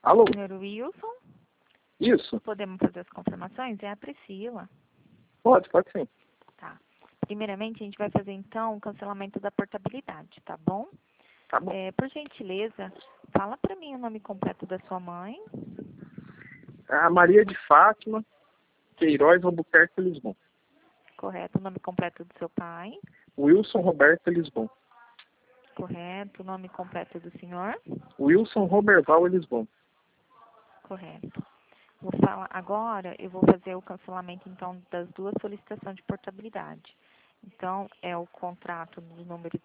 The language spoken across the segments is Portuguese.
Alô? Senhor Wilson, Isso? podemos fazer as confirmações? É a Priscila. Pode sim. Tá. Primeiramente, a gente vai fazer, então, o cancelamento da portabilidade, tá bom? Tá bom. Por gentileza, fala para mim o nome completo da sua mãe. A Maria de Fátima, Queiroz Albuquerque Lisbon. Correto. O nome completo do seu pai. Wilson Roberto Lisbon. Correto. O nome completo do senhor. Wilson Roberval Lisbon. Correto. Agora eu vou fazer o cancelamento, então, das duas solicitações de portabilidade. Então, é o contrato do número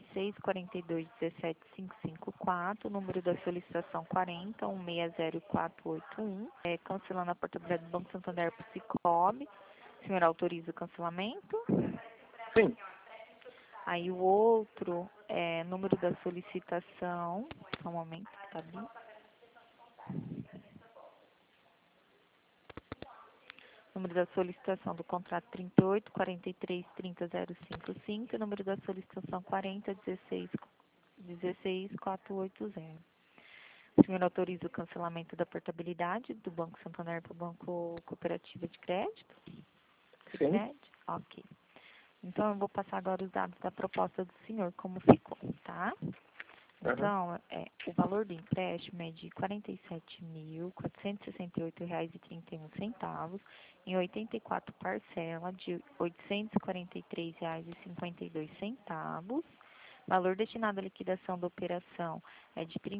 3642175554, o número da solicitação 40160481, cancelando a portabilidade do Banco Santander para o Sicoob. O senhor autoriza o cancelamento? Sim. Aí o outro é número da solicitação, só um momento que está ali. Número da solicitação do contrato 3843300555 e número da solicitação 4016480. O senhor autoriza o cancelamento da portabilidade do Banco Santander para o Banco Cooperativa de Crédito? Sim. Ok. Então, eu vou passar agora os dados da proposta do senhor, como ficou, tá? Então, o valor do empréstimo é de R$ 47.468,31 em 84 parcelas de R$ 843,52. Valor destinado à liquidação da operação é de R$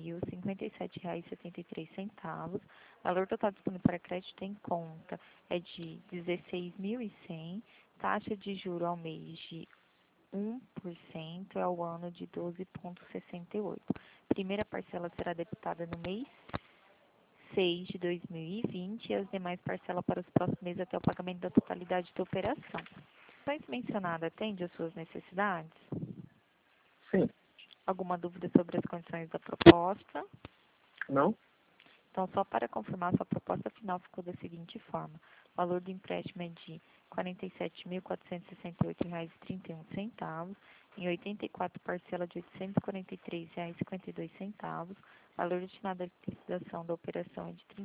31.057,73. Valor total disponível para crédito em conta é de R$ 16.100. Taxa de juros ao mês de 1% ao ano de 12,68. Primeira parcela será debitada no mês 6 de 2020 e as demais parcelas para os próximos meses até o pagamento da totalidade da operação. O mencionado atende às suas necessidades? Sim. Alguma dúvida sobre as condições da proposta? Não? Então, só para confirmar, sua proposta final ficou da seguinte forma. O valor do empréstimo é de R$ 47.468,31, em 84 parcelas de R$ 843,52. Valor destinado à liquidação da operação é de R$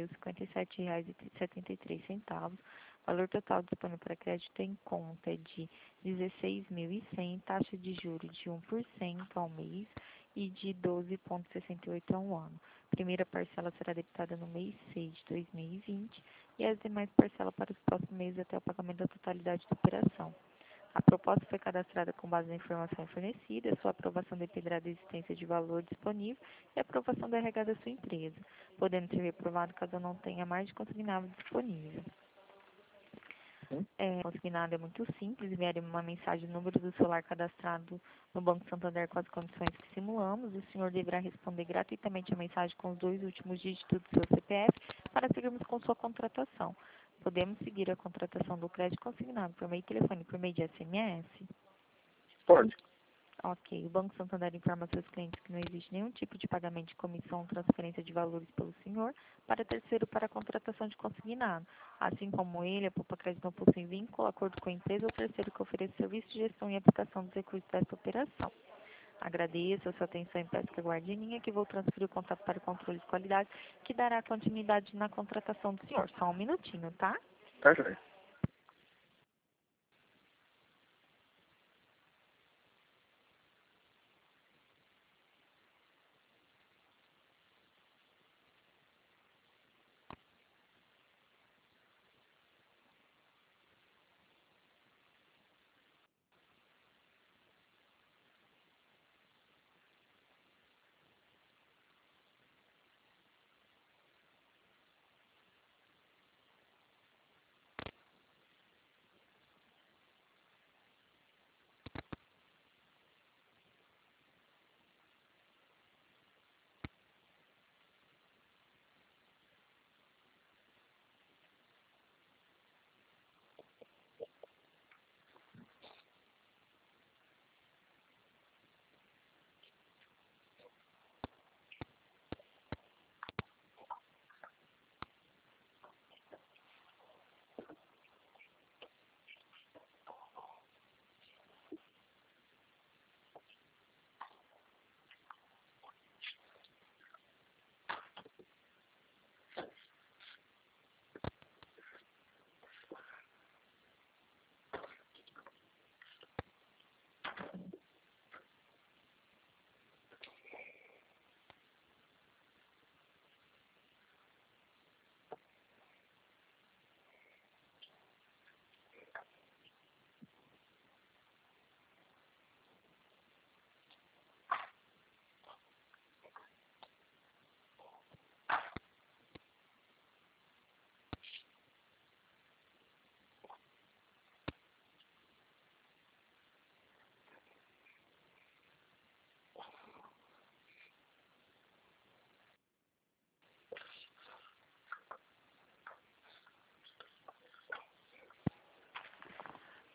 31.057,73. Valor total disponível para crédito em conta é de R$ 16.100, taxa de juros de 1% ao mês e de 12,68 ao ano. Primeira parcela será debitada no mês 6 de 2020 e as demais parcelas para os próximos meses até o pagamento da totalidade da operação. A proposta foi cadastrada com base na informação fornecida, sua aprovação dependerá da existência de valor disponível e a aprovação da RH da sua empresa, podendo ser reprovado caso não tenha mais de consignado disponível. Consignado é muito simples, enviarei uma mensagem no número do celular cadastrado no Banco Santander com as condições que simulamos. O senhor deverá responder gratuitamente a mensagem com os 2 últimos dígitos do seu CPF para seguirmos com sua contratação. Podemos seguir a contratação do crédito consignado por meio de telefone, por meio de SMS? Pode. Ok. O Banco Santander informa a seus clientes que não existe nenhum tipo de pagamento de comissão ou transferência de valores pelo senhor para terceiro para a contratação de consignado. Assim como ele, a Poupa Crédito não possui vínculo, acordo com a empresa ou terceiro que ofereça serviço de gestão e aplicação dos recursos dessa operação. Agradeço a sua atenção e peço que aguarde em linha que vou transferir o contato para o controle de qualidade que dará continuidade na contratação do senhor. Só um minutinho, tá? Tá, joia.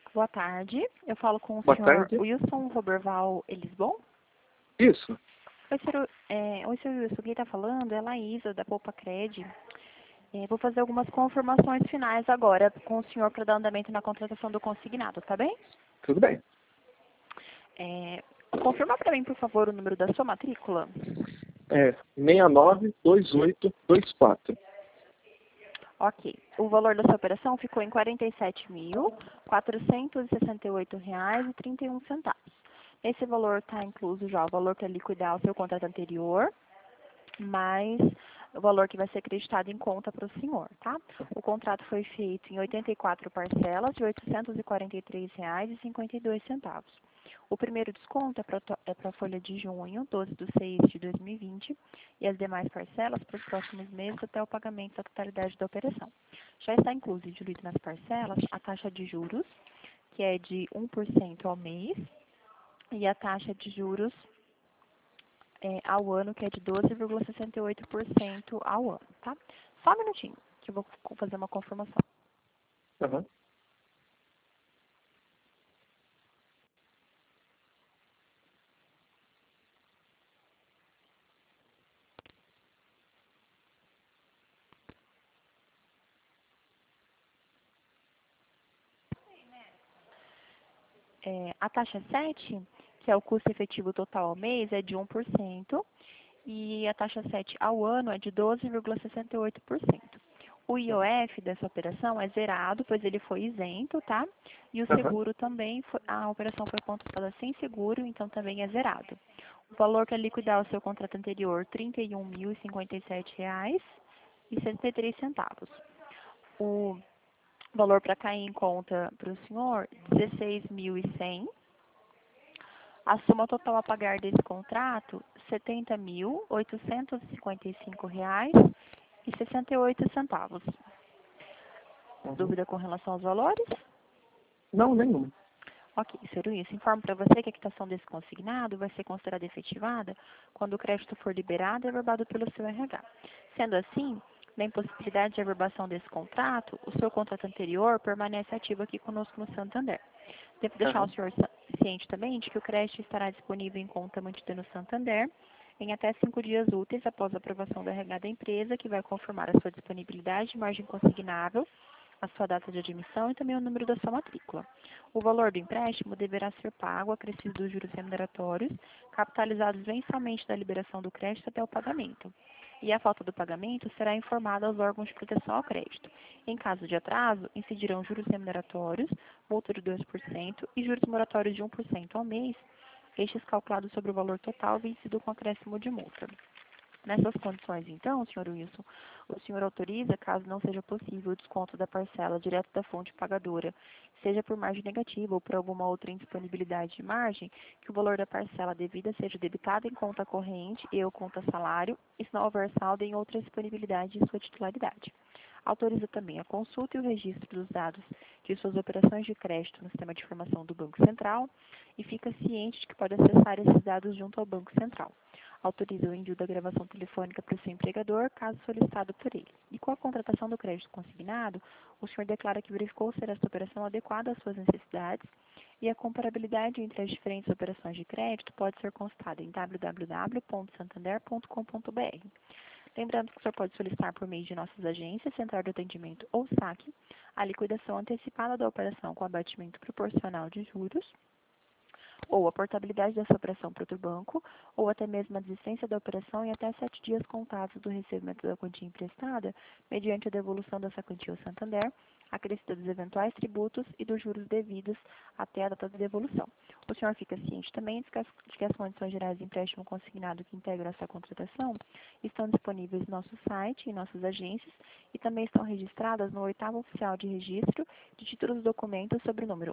Boa tarde. Eu falo com o Boa senhor tarde. Wilson Roberval Elisbon. Isso. Oi, senhor Wilson. Quem está falando é a Laísa, da Poupa Cred. Vou fazer algumas confirmações finais agora com o senhor para dar andamento na contratação do consignado, tá bem? Tudo bem. Confirma para mim, por favor, o número da sua matrícula. 692824. Ok. O valor da sua operação ficou em R$ 47.468,31. Esse valor está incluso já o valor para liquidar o seu contrato anterior, mais o valor que vai ser acreditado em conta para o senhor, tá? O contrato foi feito em 84 parcelas de R$ 843,52. O primeiro desconto é para a folha de junho, 12/6/2020, e as demais parcelas para os próximos meses até o pagamento da totalidade da operação. Já está incluso e diluído nas parcelas a taxa de juros, que é de 1% ao mês, e a taxa de juros ao ano, que é de 12,68% ao ano, tá? Só um minutinho, que eu vou fazer uma confirmação. Uhum. A taxa 7, que é o custo efetivo total ao mês, é de 1%, e a taxa 7 ao ano é de 12,68%. O IOF dessa operação é zerado, pois ele foi isento, tá? E o seguro também, a operação foi contratada sem seguro, então também é zerado. O valor para liquidar o seu contrato anterior, R$ 31.057,63. O valor para cair em conta para o senhor, R$ 16.100. A soma total a pagar desse contrato, R$ 70.855,68. Dúvida com relação aos valores? Não, nenhuma. Ok, senhor Wilson, informo para você que a quitação desse consignado vai ser considerada efetivada quando o crédito for liberado e averbado pelo seu RH. Sendo assim, na impossibilidade de averbação desse contrato, o seu contrato anterior permanece ativo aqui conosco no Santander. Devo deixar o senhor ciente também de que o crédito estará disponível em conta mantida no Santander em até 5 dias úteis após a aprovação do RH da empresa, que vai confirmar a sua disponibilidade de margem consignável, a sua data de admissão e também o número da sua matrícula. O valor do empréstimo deverá ser pago acrescido dos juros remuneratórios, capitalizados mensalmente da liberação do crédito até o pagamento. E a falta do pagamento será informada aos órgãos de proteção ao crédito. Em caso de atraso, incidirão juros remuneratórios, multa de 2% e juros moratórios de 1% ao mês, estes calculados sobre o valor total vencido com acréscimo de multa. Nessas condições, então, senhor Wilson, o senhor autoriza, caso não seja possível o desconto da parcela direto da fonte pagadora, seja por margem negativa ou por alguma outra indisponibilidade de margem, que o valor da parcela devida seja debitado em conta corrente e ou conta salário, e se não houver saldo em outra disponibilidade de sua titularidade. Autoriza também a consulta e o registro dos dados de suas operações de crédito no sistema de informação do Banco Central e fica ciente de que pode acessar esses dados junto ao Banco Central. Autoriza o envio da gravação telefônica para o seu empregador, caso solicitado por ele. E com a contratação do crédito consignado, o senhor declara que verificou ser essa operação adequada às suas necessidades e a comparabilidade entre as diferentes operações de crédito pode ser consultada em www.santander.com.br. Lembrando que o senhor pode solicitar por meio de nossas agências, central de atendimento ou saque, a liquidação antecipada da operação com abatimento proporcional de juros, ou a portabilidade dessa operação para outro banco, ou até mesmo a desistência da operação em até 7 dias contados do recebimento da quantia emprestada, mediante a devolução dessa quantia ao Santander, acrescida dos eventuais tributos e dos juros devidos até a data de devolução. O senhor fica ciente também de que as condições gerais de empréstimo consignado que integram essa contratação estão disponíveis no nosso site e em nossas agências e também estão registradas no 8º Oficial de Registro de Títulos e Documentos sobre o número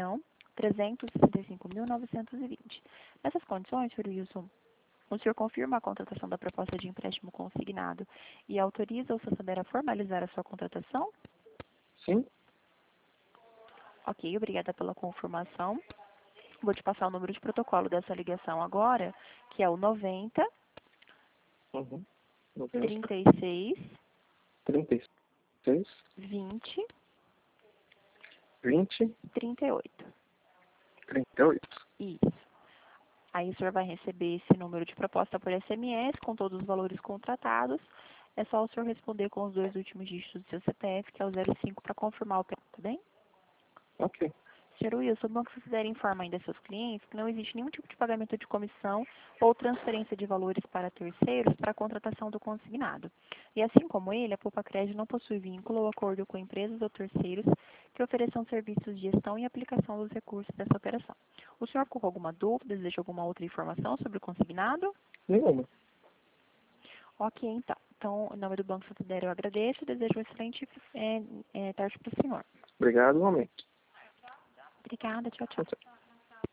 1.365.920. Nessas condições, senhor Wilson, o senhor confirma a contratação da proposta de empréstimo consignado e autoriza o Santander a formalizar a sua contratação? Sim. Ok, obrigada pela confirmação. Vou te passar o número de protocolo dessa ligação agora, que é o 90 36 36 20 20, 38. 38. Isso. Aí o senhor vai receber esse número de proposta por SMS com todos os valores contratados. É só o senhor responder com os 2 últimos dígitos do seu CPF, que é o 05, para confirmar o pedido, tá bem? Ok. Senhor Wilson, o Banco Santander informa ainda a seus clientes que não existe nenhum tipo de pagamento de comissão ou transferência de valores para terceiros para a contratação do consignado. E assim como ele, a Poupa Crédito não possui vínculo ou acordo com empresas ou terceiros que ofereçam serviços de gestão e aplicação dos recursos dessa operação. O senhor ficou com alguma dúvida, deseja alguma outra informação sobre o consignado? Nenhuma. Ok, então. Então, em nome do Banco Santander, eu agradeço e desejo uma excelente tarde para o senhor. Obrigado, igualmente. Obrigada, tchau, Tchau, tchau. tchau.